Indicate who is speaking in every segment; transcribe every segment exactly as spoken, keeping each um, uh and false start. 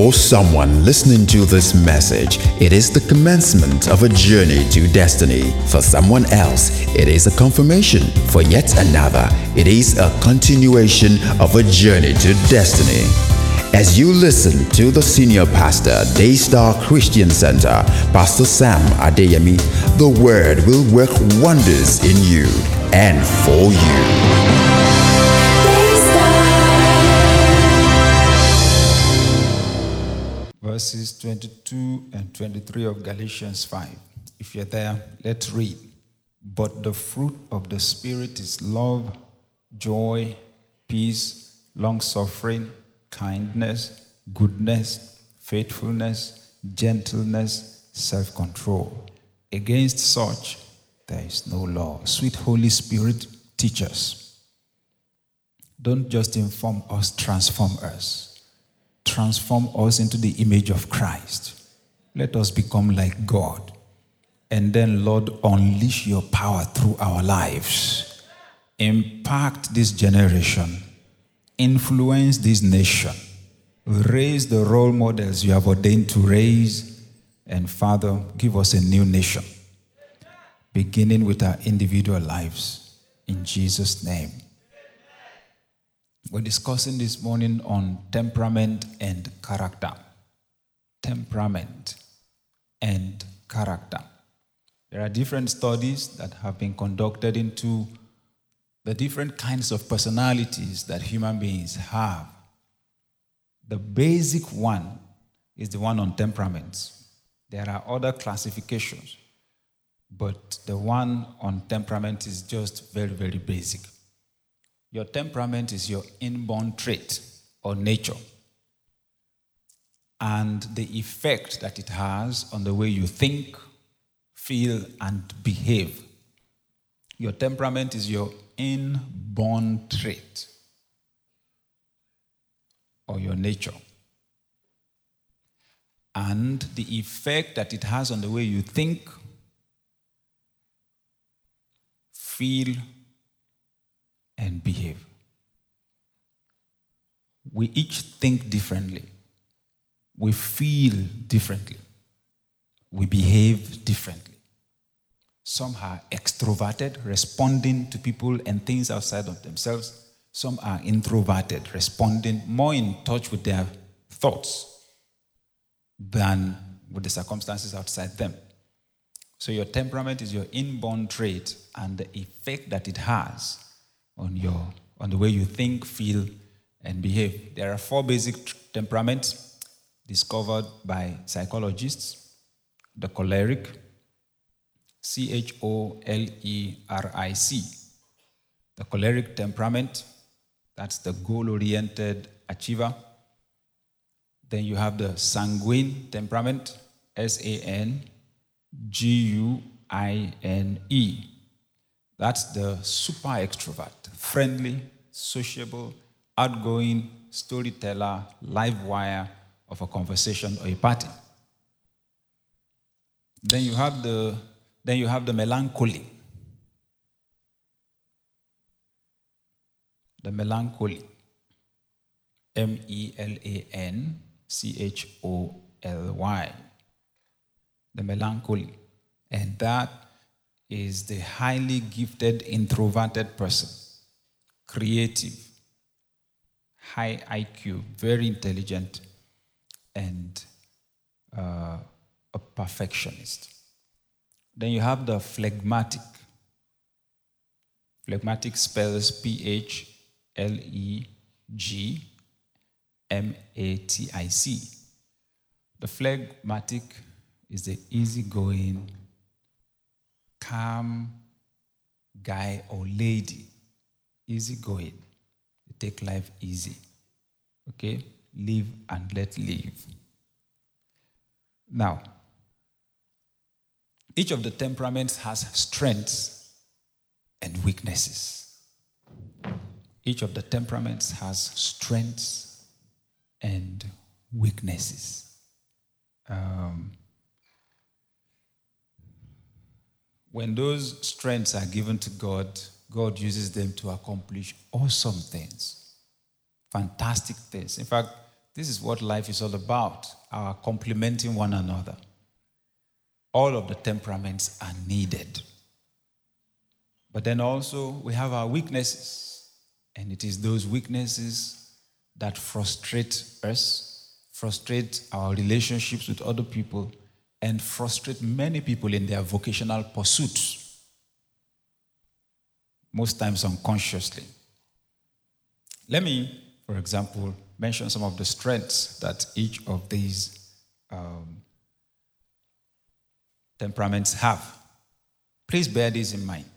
Speaker 1: For someone listening to this message, it is the commencement of a journey to destiny. For someone else, it is a confirmation. For yet another, it is a continuation of a journey to destiny. As you listen to the senior pastor, Daystar Christian Center, Pastor Sam Adeyemi, the word will work wonders in you and for you.
Speaker 2: Verses twenty-two and twenty-three of Galatians five. If you're there, let's read. But the fruit of the Spirit is love, joy, peace, long-suffering, kindness, goodness, faithfulness, gentleness, self-control. Against such, there is no law. Sweet Holy Spirit, teach us. Don't just inform us, transform us. Transform us into the image of Christ. Let us become like God. And then, Lord, unleash your power through our lives. Impact this generation. Influence this nation. Raise the role models you have ordained to raise. And Father, give us a new nation, beginning with our individual lives. In Jesus' name. We're discussing this morning on temperament and character. Temperament and character. There are different studies that have been conducted into the different kinds of personalities that human beings have. The basic one is the one on temperaments. There are other classifications, but the one on temperament is just very, very basic. Your temperament is your inborn trait or nature, and the effect that it has on the way you think, feel, and behave. Your temperament is your inborn trait or your nature, and the effect that it has on the way you think, feel, and behave. We each think differently. We feel differently. We behave differently. Some are extroverted, responding to people and things outside of themselves. Some are introverted, responding more in touch with their thoughts than with the circumstances outside them. So your temperament is your inborn trait, and the effect that it has on your on the way you think, feel, and behave. There are four basic t- temperaments discovered by psychologists. The choleric, C H O L E R I C. The choleric temperament, that's the goal-oriented achiever. Then you have the sanguine temperament, S A N G U I N E. That's the super extrovert, friendly, sociable, outgoing, storyteller, live wire of a conversation or a party. Then you have the then you have the melancholy. The melancholy. M E L A N C H O L Y. The melancholy. And that is the highly gifted, introverted person. Creative, high I Q, very intelligent, and uh, a perfectionist. Then you have the phlegmatic. Phlegmatic spells P H L E G M A T I C. The phlegmatic is the easygoing, calm guy or lady. Easygoing. They take life easy. Okay? Live and let live. Now, each of the temperaments has strengths and weaknesses. Each of the temperaments has strengths and weaknesses. Um, when those strengths are given to God, God uses them to accomplish awesome things, fantastic things. In fact, This is what life is all about, our complementing one another. All of the temperaments are needed. But then also we have our weaknesses, and it is those weaknesses that frustrate us, frustrate our relationships with other people, and frustrate many people in their vocational pursuits, most times unconsciously. Let me, for example, mention some of the strengths that each of these um, temperaments have. Please bear this in mind.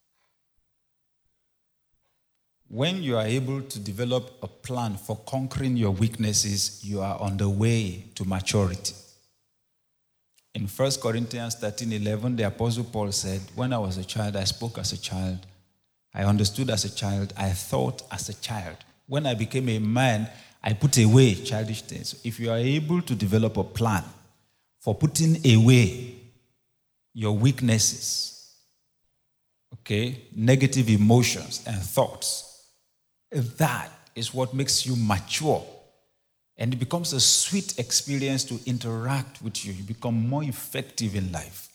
Speaker 2: When you are able to develop a plan for conquering your weaknesses, you are on the way to maturity. In First Corinthians thirteen eleven, the Apostle Paul said, when I was a child, I spoke as a child. I understood as a child. I thought as a child. When I became a man, I put away childish things. If you are able to develop a plan for putting away your weaknesses, okay, negative emotions and thoughts, that is what makes you mature. And it becomes a sweet experience to interact with you. You become more effective in life.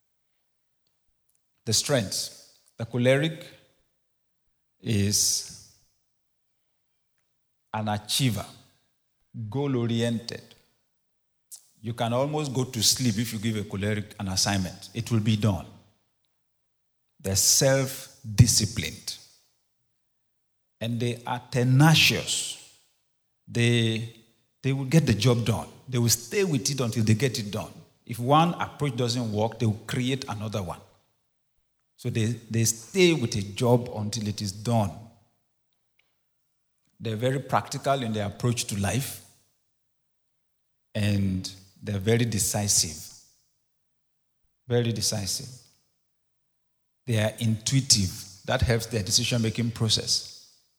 Speaker 2: The strengths. The choleric is an achiever, goal-oriented. You can almost go to sleep if you give a choleric an assignment. It will be done. They're self-disciplined. And they are tenacious. They, they will get the job done. They will stay with it until they get it done. If one approach doesn't work, they will create another one. So they, they stay with a job until it is done. They're very practical in their approach to life. And they're very decisive. Very decisive. They are intuitive. That helps their decision-making process.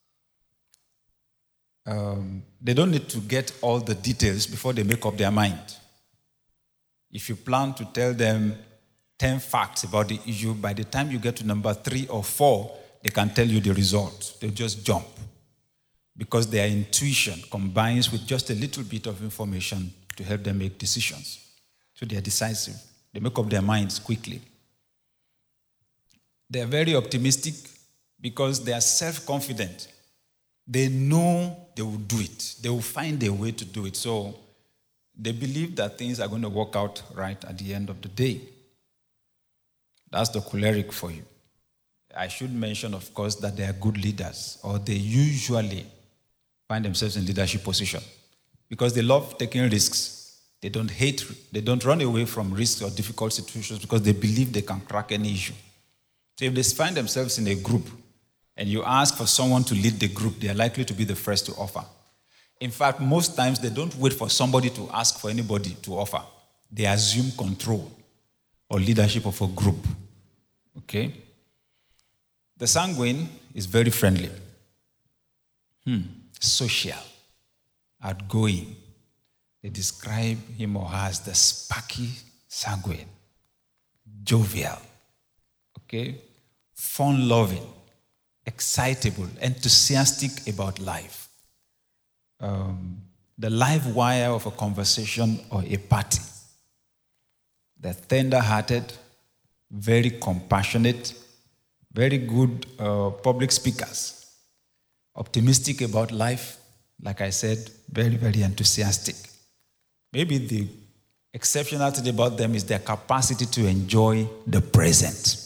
Speaker 2: Um, they don't need to get all the details before they make up their mind. If you plan to tell them ten facts about the issue, by the time you get to number three or four, they can tell you the result. They'll just jump. Because their intuition combines with just a little bit of information to help them make decisions. So they are decisive. They make up their minds quickly. They are very optimistic because they are self-confident. They know they will do it. They will find a way to do it. So they believe that things are going to work out right at the end of the day. That's the choleric for you. I should mention, of course, that they are good leaders, or they usually find themselves in leadership position because they love taking risks. They don't hate, they don't run away from risks or difficult situations because they believe they can crack any issue. So if they find themselves in a group, and you ask for someone to lead the group, they are likely to be the first to offer. In fact, most times they don't wait for somebody to ask for anybody to offer. They assume control or leadership of a group. Okay? The sanguine is very friendly, hmm. social, outgoing. They describe him or her as the sparky sanguine, jovial, okay, fun-loving, excitable, enthusiastic about life. Um, the live wire of a conversation or a party. They're tender-hearted, very compassionate, very good uh, public speakers, optimistic about life, like I said, very, very enthusiastic. Maybe the exceptional thing about them is their capacity to enjoy the present.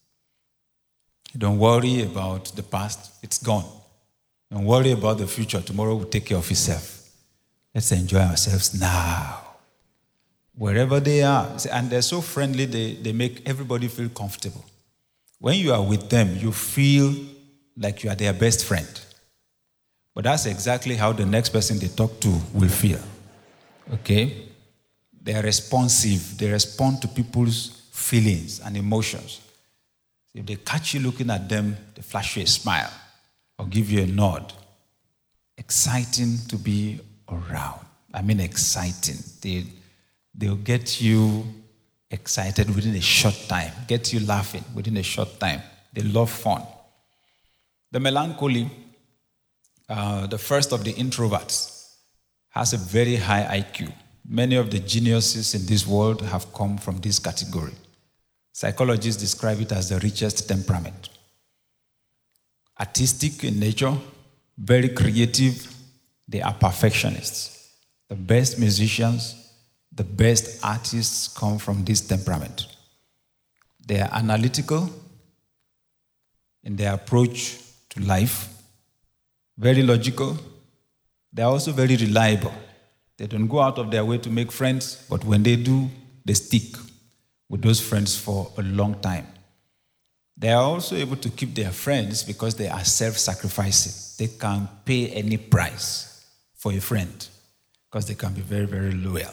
Speaker 2: Don't worry about the past, it's gone. Don't worry about the future, tomorrow will take care of itself. Let's enjoy ourselves now. Wherever they are, and they're so friendly, they, they make everybody feel comfortable. When you are with them, you feel like you are their best friend. But that's exactly how the next person they talk to will feel. Okay? They are responsive. They respond to people's feelings and emotions. If they catch you looking at them, they flash you a smile or give you a nod. Exciting to be around. I mean exciting. They, they'll get you excited within a short time, get you laughing within a short time. They love fun. The melancholy, uh, the first of the introverts, has a very high I Q. Many of the geniuses in this world have come from this category. Psychologists describe it as the richest temperament. Artistic in nature, very creative, they are perfectionists. The best musicians, the best artists come from this temperament. They are analytical in their approach to life, very logical. They are also very reliable. They don't go out of their way to make friends, but when they do, they stick with those friends for a long time. They are also able to keep their friends because they are self-sacrificing. They can pay any price for a friend because they can be very, very loyal.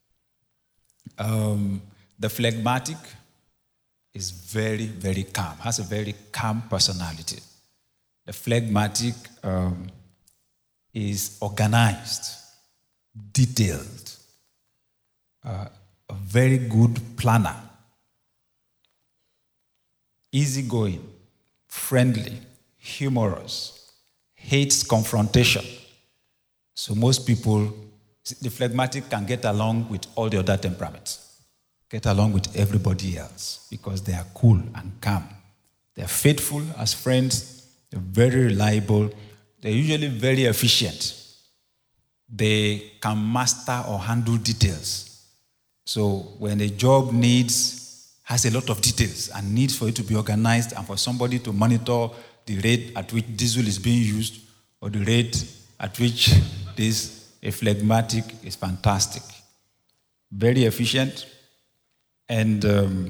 Speaker 2: Um, the phlegmatic is very, very calm, has a very calm personality. The phlegmatic um, is organized, detailed, uh, a very good planner, easygoing, friendly, humorous, hates confrontation. So most people, the phlegmatic can get along with all the other temperaments, get along with everybody else because they are cool and calm. They are faithful as friends, they're very reliable, they're usually very efficient. They can master or handle details. So when a job needs, has a lot of details and needs for it to be organized and for somebody to monitor the rate at which diesel is being used or the rate at which this, a phlegmatic is fantastic. Very efficient, and um,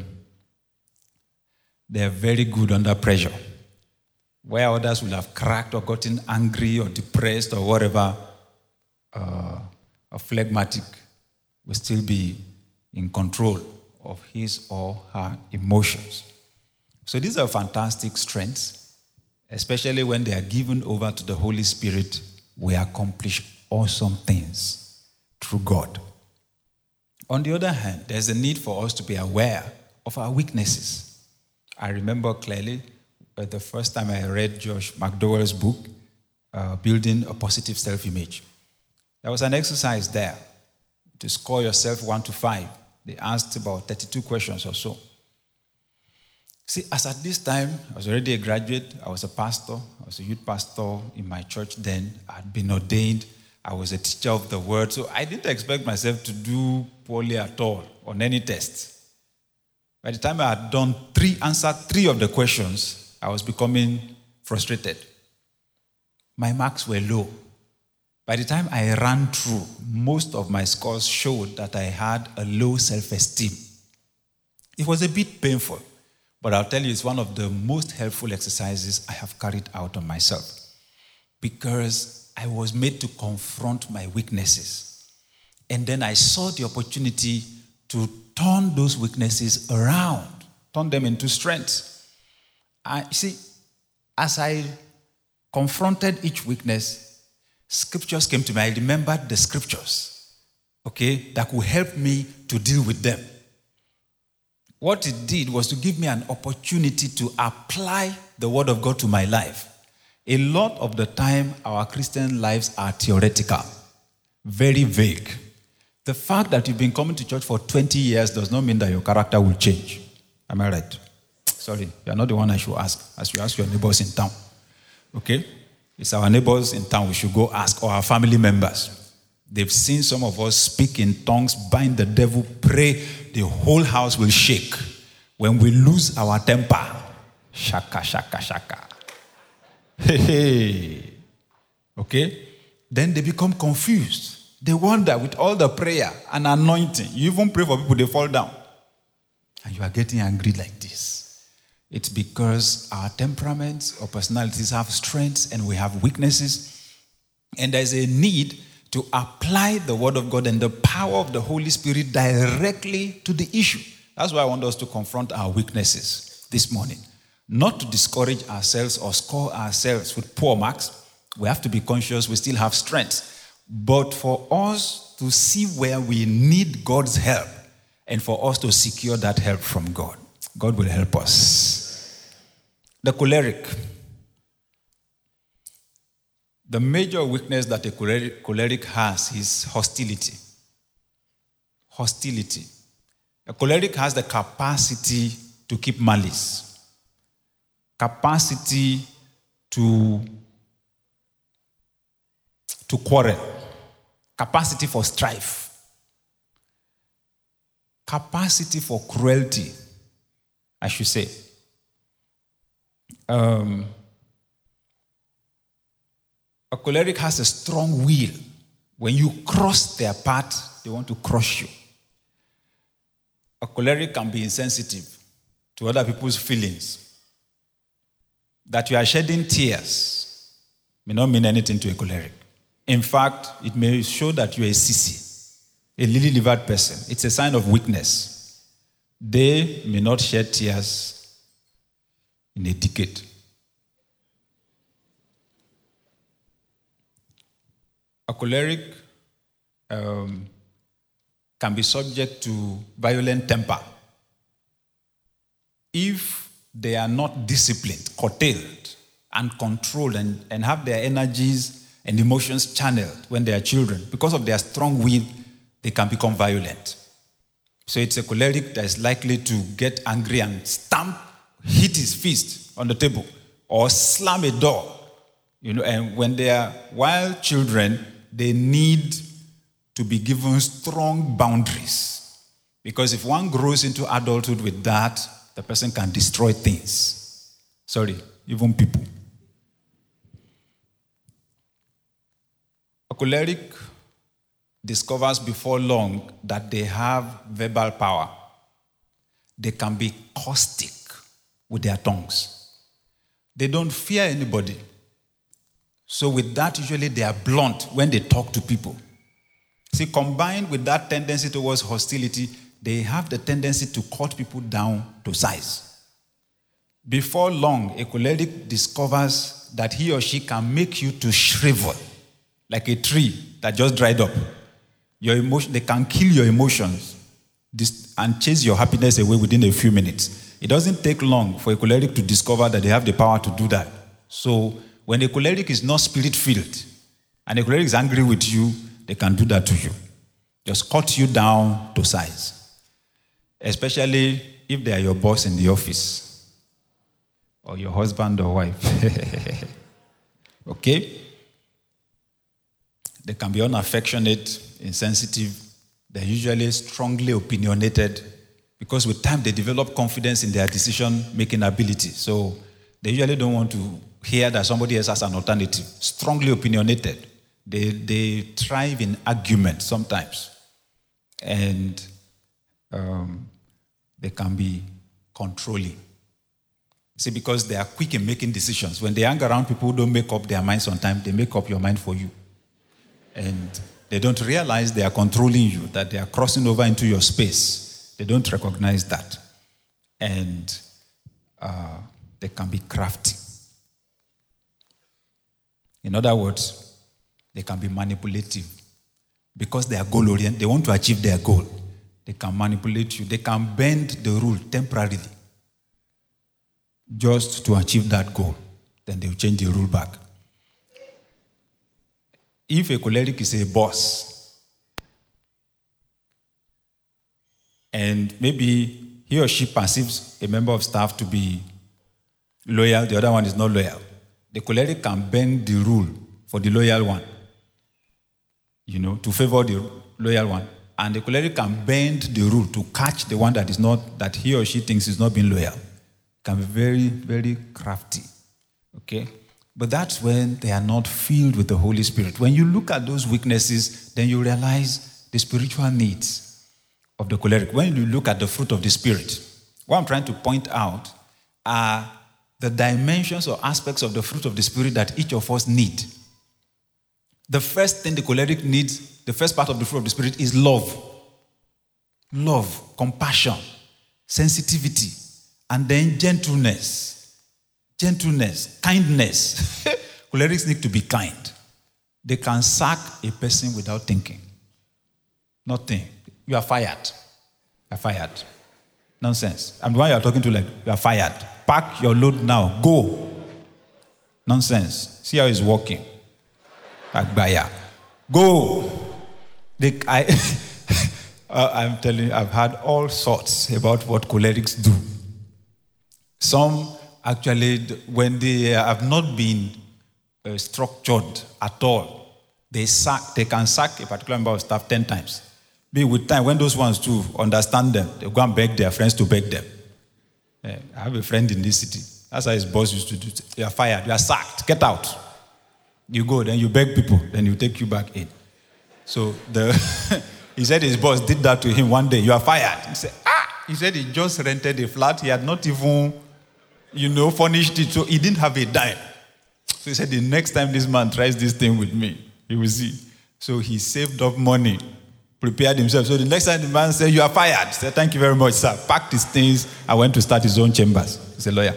Speaker 2: they're very good under pressure. Where others will have cracked or gotten angry or depressed or whatever, uh, a phlegmatic will still be in control of his or her emotions. So these are fantastic strengths, especially when they are given over to the Holy Spirit. We accomplish awesome things through God. On the other hand, there's a need for us to be aware of our weaknesses. I remember clearly uh, the first time I read Josh McDowell's book, uh, Building a Positive Self-Image. There was an exercise there to score yourself one to five. They asked about thirty-two questions or so. See, as at this time, I was already a graduate. I was a pastor. I was a youth pastor in my church then. I had been ordained. I was a teacher of the word. So I didn't expect myself to do poorly at all on any test. By the time I had done three, answered three of the questions, I was becoming frustrated. My marks were low. By the time I ran through, most of my scores showed that I had a low self-esteem. It was a bit painful, but I'll tell you, it's one of the most helpful exercises I have carried out on myself because I was made to confront my weaknesses. And then I saw the opportunity to turn those weaknesses around, turn them into strengths. I see, as I confronted each weakness, scriptures came to me. I remembered the scriptures, okay, that could help me to deal with them. What it did was to give me an opportunity to apply the word of God to my life. A lot of the time, our Christian lives are theoretical, very vague. The fact that you've been coming to church for twenty years does not mean that your character will change. Am I right? Sorry, you're not the one I should ask. I should ask your neighbors in town. Okay? It's our neighbors in town we should go ask, or our family members. They've seen some of us speak in tongues, bind the devil, pray, the whole house will shake. When we lose our temper, shaka, shaka, shaka. Hey, hey. Okay? Then they become confused. They wonder, with all the prayer and anointing, you even pray for people, they fall down. And you are getting angry like this. It's because our temperaments or personalities have strengths and we have weaknesses. And there's a need to apply the word of God and the power of the Holy Spirit directly to the issue. That's why I want us to confront our weaknesses this morning. Not to discourage ourselves or score ourselves with poor marks. We have to be conscious we still have strengths. But for us to see where we need God's help and for us to secure that help from God. God will help us. The choleric. The major weakness that a choleric, choleric has is hostility. Hostility. A choleric has the capacity to keep malice, capacity to, to quarrel, capacity for strife, capacity for cruelty, I should say. Um, a choleric has a strong will. When you cross their path, they want to crush you. A choleric can be insensitive to other people's feelings. That you are shedding tears may not mean anything to a choleric. In fact, it may show that you are a sissy, a lily-livered person. It's a sign of weakness. They may not shed tears in a decade. A choleric um, can be subject to violent temper if they are not disciplined, curtailed, and controlled, and, and have their energies and emotions channeled when they are children. Because of their strong will, they can become violent. So it's a choleric that is likely to get angry and stamp, hit his fist on the table, or slam a door. You know, and when they are wild children, they need to be given strong boundaries. Because if one grows into adulthood with that, the person can destroy things. Sorry, even people. A choleric discovers before long that they have verbal power. They can be caustic with their tongues. They don't fear anybody. So with that, usually they are blunt when they talk to people. See, combined with that tendency towards hostility, they have the tendency to cut people down to size. Before long, a choleric discovers that he or she can make you to shrivel like a tree that just dried up. Your emotion, they can kill your emotions and chase your happiness away within a few minutes. It doesn't take long for a choleric to discover that they have the power to do that. So when a choleric is not spirit-filled and a choleric is angry with you, they can do that to you. Just cut you down to size. Especially if they are your boss in the office or your husband or wife. Okay? They can be unaffectionate, insensitive. They're usually strongly opinionated because with time they develop confidence in their decision-making ability. So they usually don't want to hear that somebody else has an alternative. Strongly opinionated. They, they thrive in argument sometimes. And um, they can be controlling. See, because they are quick in making decisions. When they hang around people who don't make up their minds on time, they make up your mind for you. And they don't realize they are controlling you, that they are crossing over into your space. They don't recognize that. And uh, they can be crafty. In other words, they can be manipulative. Because they are goal-oriented, they want to achieve their goal. They can manipulate you. They can bend the rule temporarily just to achieve that goal. Then they'll change the rule back. If a choleric is a boss, and maybe he or she perceives a member of staff to be loyal, the other one is not loyal, the choleric can bend the rule for the loyal one, you know, to favor the loyal one. And the choleric can bend the rule to catch the one that is not, that he or she thinks is not being loyal. Can be very, very crafty. Okay? But that's when they are not filled with the Holy Spirit. When you look at those weaknesses, then you realize the spiritual needs of the choleric. When you look at the fruit of the Spirit, what I'm trying to point out are the dimensions or aspects of the fruit of the Spirit that each of us need. The first thing the choleric needs, the first part of the fruit of the Spirit is love. Love, compassion, sensitivity, and then gentleness. Gentleness, kindness. Cholerics need to be kind. They can sack a person without thinking. Nothing. You are fired. You are fired. Nonsense. And why you are talking to like, you are fired. Pack your load now. Go. Nonsense. See how it's working. Agbaya. Go. They, I, uh, I'm telling you, I've had all sorts about what cholerics do. Some actually, when they have not been uh, structured at all, they sack. They can sack a particular member of staff ten times. Be with time, when those ones too understand them, they go and beg their friends to beg them. Uh, I have a friend in this city. That's how his boss used to do. You are fired. You are sacked. Get out. You go, then you beg people, then you take you back in. So the he said his boss did that to him one day. You are fired. He said, ah! He said he just rented a flat. He had not even, you know, furnished it. So he didn't have a dime. So he said, the next time this man tries this thing with me, he will see. So he saved up money, prepared himself. So the next time the man said, you are fired. He said, thank you very much, sir. Packed his things and went to start his own chambers. He's a lawyer.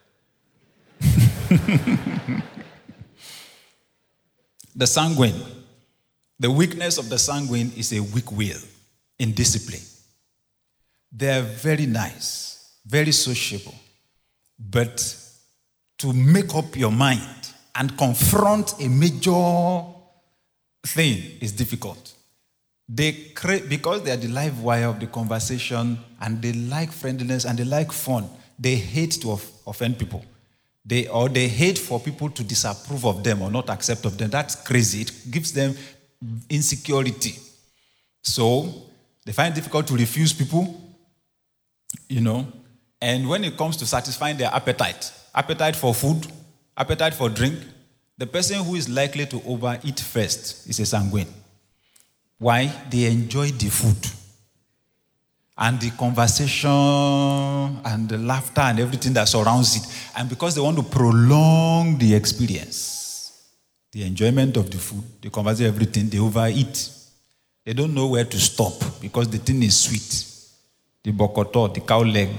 Speaker 2: The sanguine. The weakness of the sanguine is a weak will, indiscipline. They are very nice, very sociable. But to make up your mind and confront a major thing is difficult. They create, because they are the live wire of the conversation and they like friendliness and they like fun, they hate to off- offend people. They or they hate for people to disapprove of them or not accept of them. That's crazy. It gives them insecurity. So they find it difficult to refuse people, you know. And when it comes to satisfying their appetite, appetite for food, appetite for drink, the person who is likely to overeat first is a sanguine. Why? They enjoy the food and the conversation and the laughter and everything that surrounds it. And because they want to prolong the experience, the enjoyment of the food, the conversation, everything, they overeat. They don't know where to stop because the thing is sweet. The bokoto, the cow leg.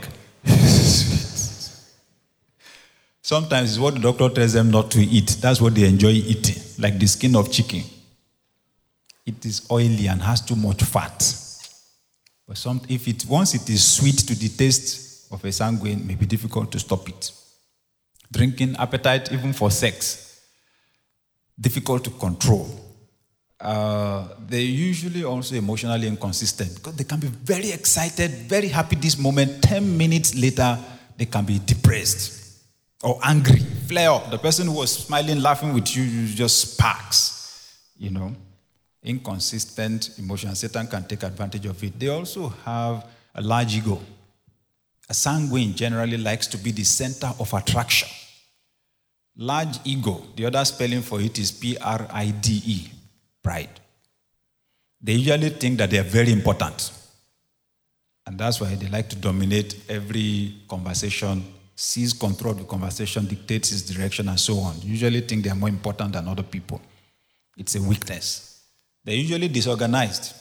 Speaker 2: Sometimes it's what the doctor tells them not to eat. That's what they enjoy eating, like the skin of chicken. It is oily and has too much fat. But some, if it once it is sweet to the taste of a sanguine, it may be difficult to stop it. Drinking, appetite, even for sex, difficult to control. Uh, they're usually also emotionally inconsistent because they can be very excited, very happy this moment. Ten minutes later, they can be depressed or angry, flare up. The person who was smiling, laughing with you, just sparks, you know. Inconsistent emotion. Satan can take advantage of it. They also have a large ego. A sanguine generally likes to be the center of attraction. Large ego, the other spelling for it is P R I D E, pride. They usually think that they are very important. And that's why they like to dominate every conversation, seize control of the conversation, dictate its direction, and so on. Usually think they are more important than other people. It's a weakness. They're usually disorganized.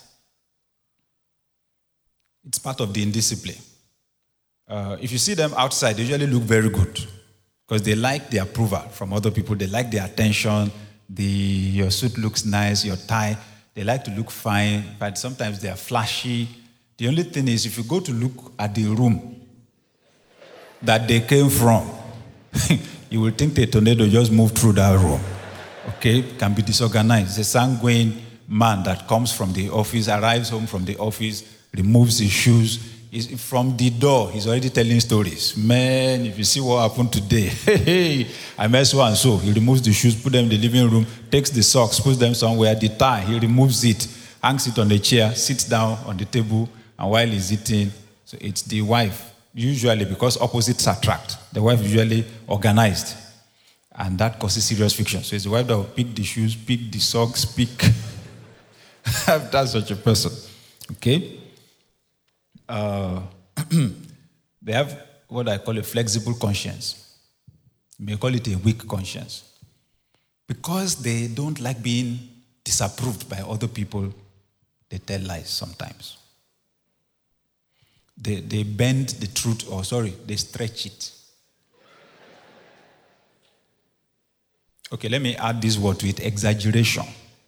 Speaker 2: It's part of the indiscipline. Uh, if you see them outside, they usually look very good because they like the approval from other people. They like the attention. The, your suit looks nice, your tie. They like to look fine, but sometimes they are flashy. The only thing is if you go to look at the room that they came from, you will think the tornado just moved through that room. Okay? Can be disorganized. It's a sanguine man that comes from the office, arrives home from the office, removes his shoes. He's, from the door, he's already telling stories. Man, if you see what happened today, hey, I met so and so. He removes the shoes, put them in the living room, takes the socks, puts them somewhere. The tie, he removes it, hangs it on the chair, sits down on the table, and while he's eating, so it's the wife, usually because opposites attract. The wife usually organized, and that causes serious friction. So it's the wife that will pick the shoes, pick the socks, pick... That's such a person. Okay? Uh, they have what I call a flexible conscience. You may call it a weak conscience. Because they don't like being disapproved by other people, they tell lies sometimes. They, they bend the truth, or sorry, they stretch it. Okay, let me add this word to it, exaggeration.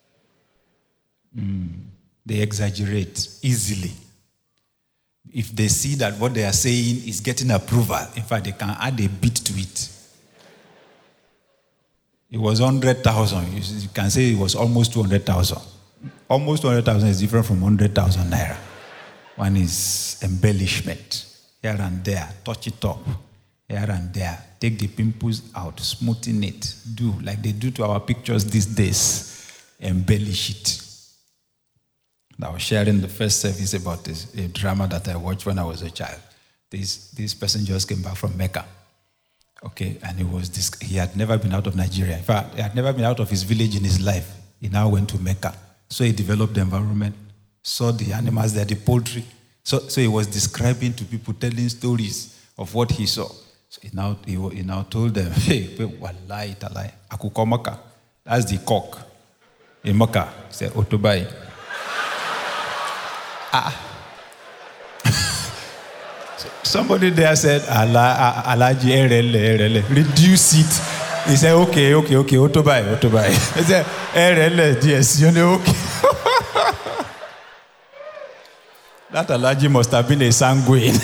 Speaker 2: Mm, they exaggerate easily. If they see that what they are saying is getting approval, in fact, they can add a bit to it. It was one hundred thousand. You can say it was almost two hundred thousand. Almost two hundred thousand is different from one hundred thousand naira. One is embellishment. Here and there, touch it up. Here and there, take the pimples out, smoothen it. Do like they do to our pictures these days. Embellish it. I was sharing the first service about this, a drama that I watched when I was a child. This, this person just came back from Mecca. Okay, and he was this, he had never been out of Nigeria. In fact, he had never been out of his village in his life. He now went to Mecca. So he developed the environment, saw the animals there, the poultry. So, so he was describing to people, telling stories of what he saw. So he now, he, he now told them, hey, wallahi talai, akuko Mecca. That's the cock in Mecca. He said, Otobai. ah. Somebody there said, Allah, Alaji, erele, erele, reduce it. He said, okay, okay, okay, Otobai, Otobai. He said, erele, yes, you know, okay. That Alaji must have been a sanguine.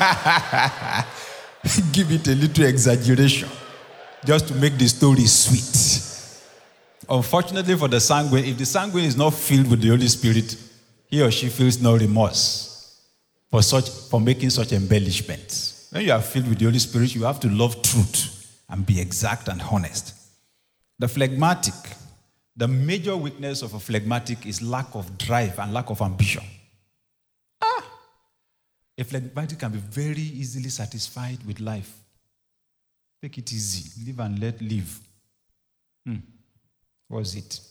Speaker 2: Give it a little exaggeration, just to make the story sweet. Unfortunately for the sanguine, if the sanguine is not filled with the Holy Spirit, he or she feels no remorse for such for making such embellishments. When you are filled with the Holy Spirit, you have to love truth and be exact and honest. The phlegmatic, the major weakness of a phlegmatic is lack of drive and lack of ambition. Ah, a phlegmatic can be very easily satisfied with life. Take it easy, live and let live. Hmm. What was it?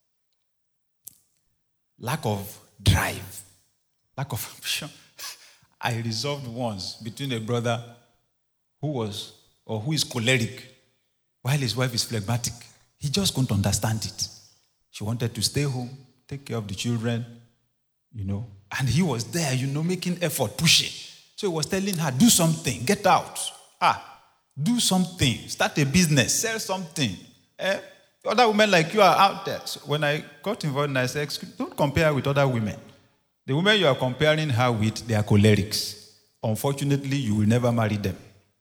Speaker 2: Lack of drive, lack of ambition. I resolved once between a brother who was, or who is choleric, while his wife is phlegmatic. He just couldn't understand it. She wanted to stay home, take care of the children, you know, and he was there, you know, making effort, pushing. So he was telling her, do something, get out. Ah, do something, start a business, sell something. Eh? Other women like you are out there. So when I got involved, I said, don't compare with other women. The women you are comparing her with, they are cholerics. Unfortunately, you will never marry them.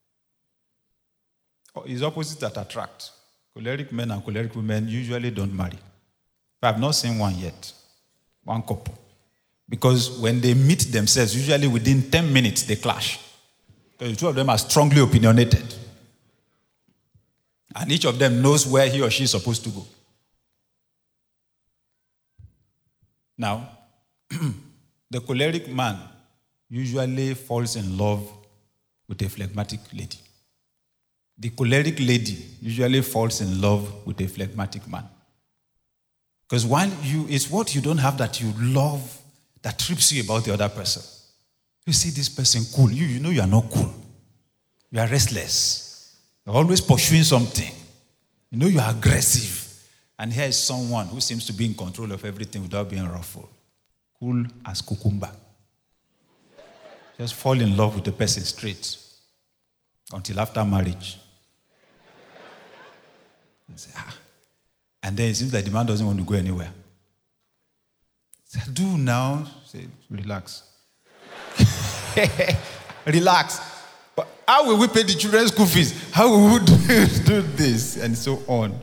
Speaker 2: It's opposites that attract. Choleric men and choleric women usually don't marry. I have not seen one yet. One couple. Because when they meet themselves, usually within ten minutes, they clash. Because the two of them are strongly opinionated. And each of them knows where he or she is supposed to go. Now, the choleric man usually falls in love with a phlegmatic lady. The choleric lady usually falls in love with a phlegmatic man. Because while you, it's what you don't have that you love that trips you about the other person. You see this person cool. You, you know you are not cool. You are restless. You're always pursuing something. You know you are aggressive. And here is someone who seems to be in control of everything without being ruffled. Cool as cucumber. Just fall in love with the person straight until after marriage. And, say, ah. And then it seems like the man doesn't want to go anywhere. Say, do now. Say, relax. Relax. But how will we pay the children's school fees? How will we do, do this? And so on.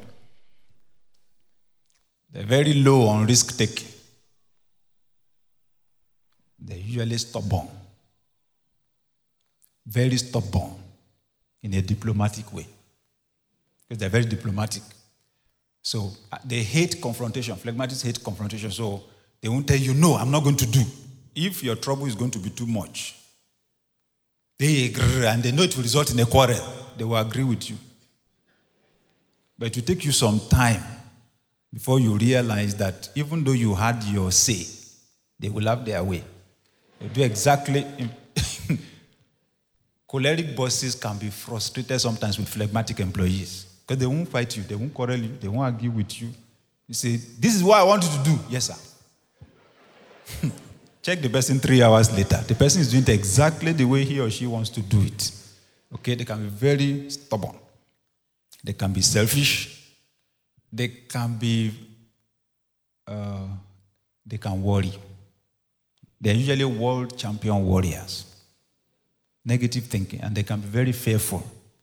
Speaker 2: They're very low on risk taking. They're usually stubborn. Very stubborn in a diplomatic way. Because they're very diplomatic. So they hate confrontation. Phlegmatics hate confrontation. So they won't tell you, no, I'm not going to do. If your trouble is going to be too much, they agree and they know it will result in a quarrel. They will agree with you. But it will take you some time before you realize that even though you had your say, they will have their way. They do exactly. Choleric bosses can be frustrated sometimes with phlegmatic employees because they won't fight you, they won't quarrel you, they won't argue with you. You say, this is what I want you to do. Yes, sir. Check the person three hours later. The person is doing it exactly the way he or she wants to do it. Okay, they can be very stubborn. They can be selfish. They can be, uh, they can worry. They're usually world champion warriors. Negative thinking, and they can be very fearful.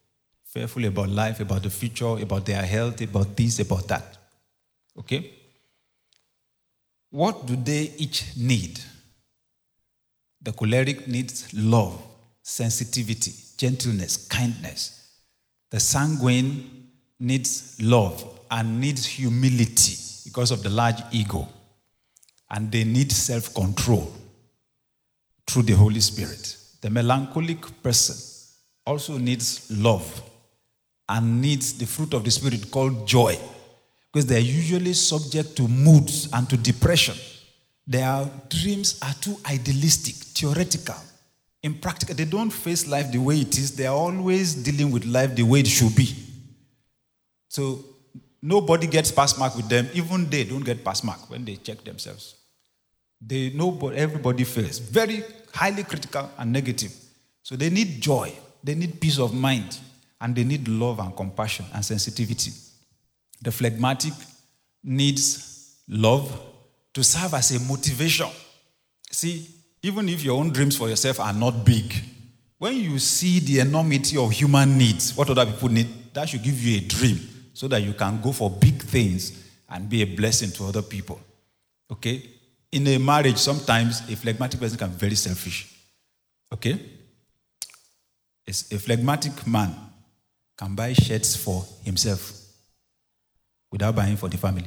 Speaker 2: fearful about life, about the future, about their health, about this, about that. Okay? What do they each need? The choleric needs love, sensitivity, gentleness, kindness. The sanguine needs love and needs humility because of the large ego. And they need self-control through the Holy Spirit. The melancholic person also needs love and needs the fruit of the Spirit called joy, because they are usually subject to moods and to depression. Their dreams are too idealistic, theoretical, impractical. They don't face life the way it is. They are always dealing with life the way it should be. So nobody gets pass mark with them. Even they don't get pass mark when they check themselves. They know everybody fails. Very highly critical and negative. So they need joy. They need peace of mind. And they need love and compassion and sensitivity. The phlegmatic needs love to serve as a motivation. See, even if your own dreams for yourself are not big, when you see the enormity of human needs, what other people need, that should give you a dream so that you can go for big things and be a blessing to other people. Okay? In a marriage, sometimes a phlegmatic person can be very selfish. Okay? A phlegmatic man can buy shirts for himself without buying for the family.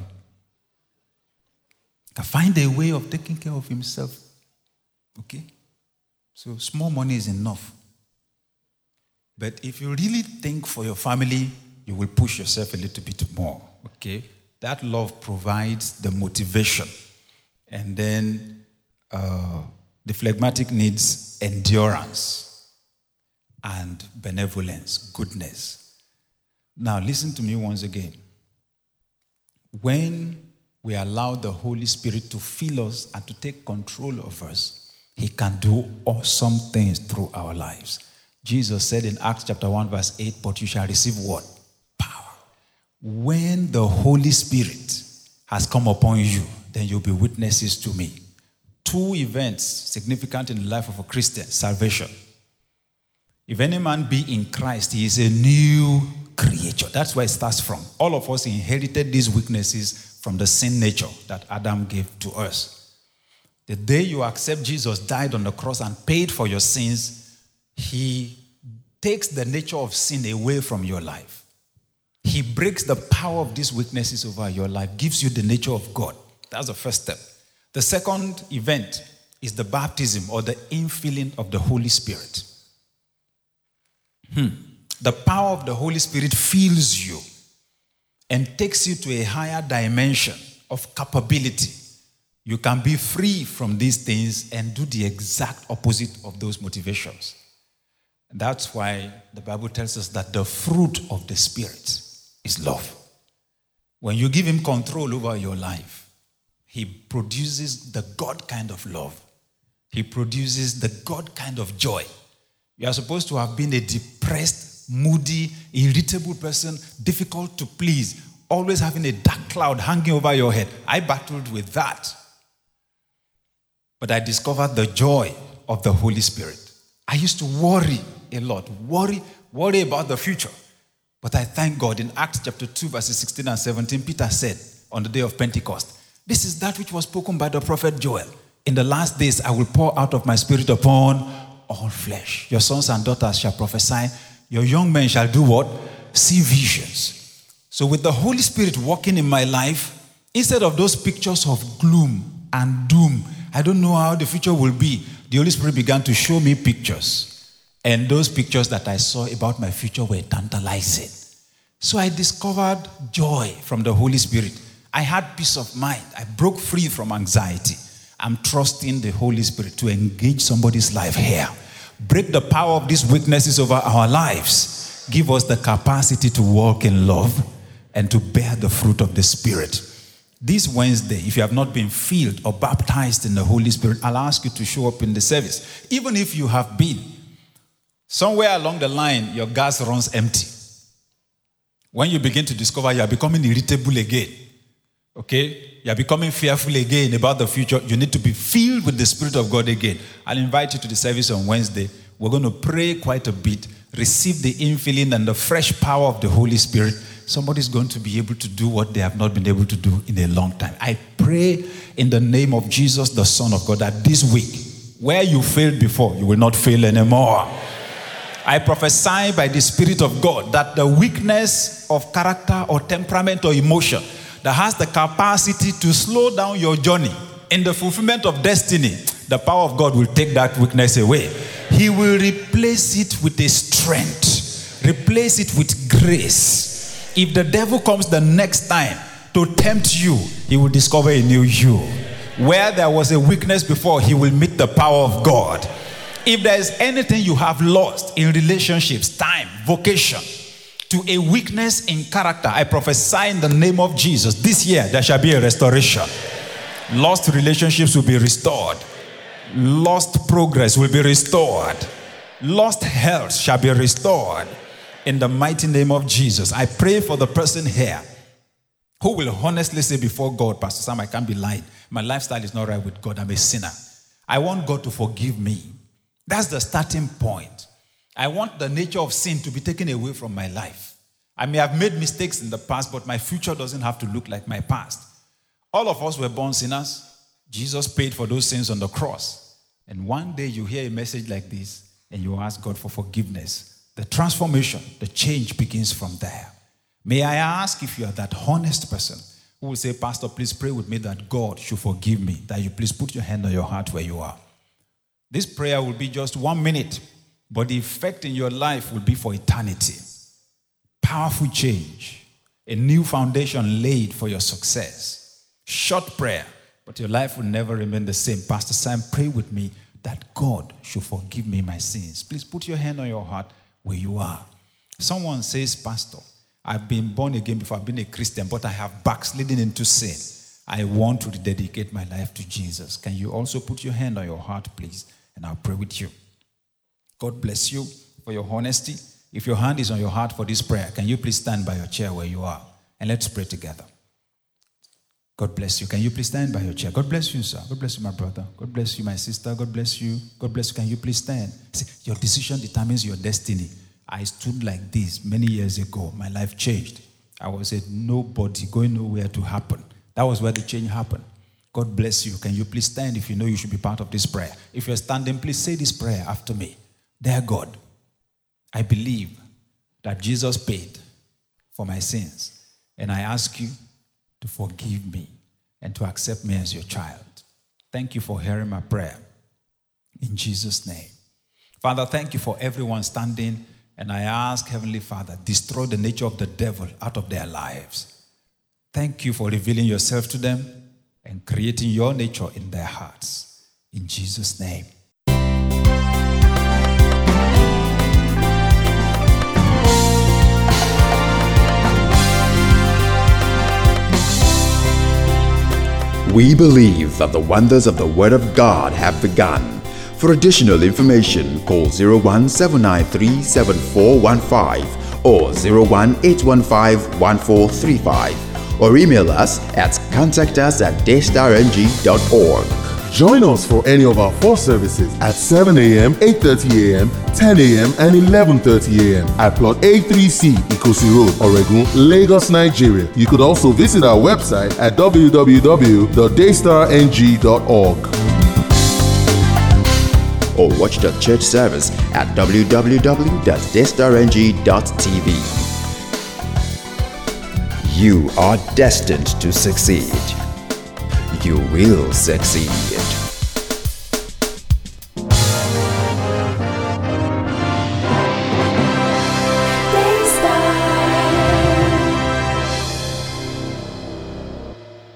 Speaker 2: Can find a way of taking care of himself. Okay? So small money is enough. But if you really think for your family, you will push yourself a little bit more. Okay? That love provides the motivation. And then uh, the phlegmatic needs endurance and benevolence, goodness. Now listen to me once again. When we allow the Holy Spirit to fill us and to take control of us, He can do awesome things through our lives. Jesus said in Acts chapter one verse eight, but you shall receive what? Power. When the Holy Spirit has come upon you, then you'll be witnesses to me. Two events significant in the life of a Christian: salvation. If any man be in Christ, he is a new creature. That's where it starts from. All of us inherited these weaknesses from the sin nature that Adam gave to us. The day you accept Jesus died on the cross and paid for your sins, He takes the nature of sin away from your life. He breaks the power of these weaknesses over your life, gives you the nature of God. That's the first step. The second event is the baptism or the infilling of the Holy Spirit. Hmm. The power of the Holy Spirit fills you and takes you to a higher dimension of capability. You can be free from these things and do the exact opposite of those motivations. That's why the Bible tells us that the fruit of the Spirit is love. When you give Him control over your life, He produces the God kind of love. He produces the God kind of joy. You are supposed to have been a depressed, moody, irritable person, difficult to please, always having a dark cloud hanging over your head. I battled with that. But I discovered the joy of the Holy Spirit. I used to worry a lot, worry, worry about the future. But I thank God. In Acts chapter two, verses sixteen and seventeen, Peter said on the day of Pentecost, this is that which was spoken by the prophet Joel. In the last days, I will pour out of my Spirit upon all flesh. Your sons and daughters shall prophesy. Your young men shall do what? See visions. So with the Holy Spirit working in my life, instead of those pictures of gloom and doom, I don't know how the future will be, the Holy Spirit began to show me pictures. And those pictures that I saw about my future were tantalizing. So I discovered joy from the Holy Spirit. I had peace of mind. I broke free from anxiety. I'm trusting the Holy Spirit to engage somebody's life here. Break the power of these weaknesses over our lives. Give us the capacity to walk in love and to bear the fruit of the Spirit. This Wednesday, if you have not been filled or baptized in the Holy Spirit, I'll ask you to show up in the service. Even if you have been, somewhere along the line, your gas runs empty. When you begin to discover you are becoming irritable again, Okay? You are becoming fearful again about the future. You need to be filled with the Spirit of God again. I'll invite you to the service on Wednesday. We're going to pray quite a bit, receive the infilling and the fresh power of the Holy Spirit. Somebody's going to be able to do what they have not been able to do in a long time. I pray in the name of Jesus, the Son of God, that this week, where you failed before, you will not fail anymore. I prophesy by the Spirit of God that the weakness of character or temperament or emotion that has the capacity to slow down your journey in the fulfillment of destiny, the power of God will take that weakness away. He will replace it with a strength, replace it with grace. If the devil comes the next time to tempt you, he will discover a new you. Where there was a weakness before, he will meet the power of God. If there is anything you have lost in relationships, time, vocation, to a weakness in character, I prophesy in the name of Jesus, this year there shall be a restoration. Lost relationships will be restored. Lost progress will be restored. Lost health shall be restored. In the mighty name of Jesus, I pray for the person here who will honestly say before God, Pastor Sam, I can't be lying. My lifestyle is not right with God. I'm a sinner. I want God to forgive me. That's the starting point. I want the nature of sin to be taken away from my life. I may have made mistakes in the past, but my future doesn't have to look like my past. All of us were born sinners. Jesus paid for those sins on the cross. And one day you hear a message like this and you ask God for forgiveness. The transformation, the change begins from there. May I ask if you are that honest person who will say, Pastor, please pray with me that God should forgive me, that you please put your hand on your heart where you are. This prayer will be just one minute, but the effect in your life will be for eternity. Powerful change, a new foundation laid for your success. Short prayer, but your life will never remain the same. Pastor Sam, pray with me that God should forgive me my sins. Please put your hand on your heart where you are. Someone says, Pastor, I've been born again before, I've been a Christian, but I have backslidden into sin. I want to rededicate my life to Jesus. Can you also put your hand on your heart, please? And I'll pray with you. God bless you for your honesty. If your hand is on your heart for this prayer, can you please stand by your chair where you are? And let's pray together. God bless you. Can you please stand by your chair? God bless you, sir. God bless you, my brother. God bless you, my sister. God bless you. God bless you. Can you please stand? See, your decision determines your destiny. I stood like this many years ago. My life changed. I was a nobody going nowhere to happen. That was where the change happened. God bless you. Can you please stand if you know you should be part of this prayer? If you're standing, please say this prayer after me. Dear God, I believe that Jesus paid for my sins, and I ask you to forgive me and to accept me as your child. Thank you for hearing my prayer. In Jesus' name. Father, thank you for everyone standing, and I ask, Heavenly Father, destroy the nature of the devil out of their lives. Thank you for revealing yourself to them and creating your nature in their hearts. In Jesus' name.
Speaker 1: We believe that the wonders of the Word of God have begun. For additional information, call zero one seven nine three seven four one five or zero one eight one five one four three five or email us at contact us at daystar n g dot org.
Speaker 3: Join us for any of our four services at seven a.m., eight thirty a.m., ten a.m. and eleven thirty a.m. at Plot A three C, Ikosi Road, Oregun, Lagos, Nigeria. You could also visit our website at w w w dot daystar n g dot org.
Speaker 1: Or watch the church service at w w w dot daystar n g dot t v. You are destined to succeed. You will succeed.